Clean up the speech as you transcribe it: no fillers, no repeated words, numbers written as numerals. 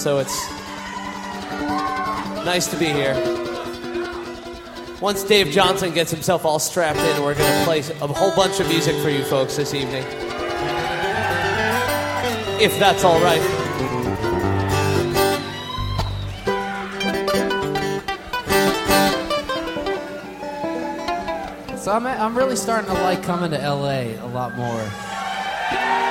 so it's nice to be here. Once Dave Johnson gets himself all strapped in, we're going to play a whole bunch of music for you folks this evening. If that's all right. So I'm really starting to like coming to LA a lot more.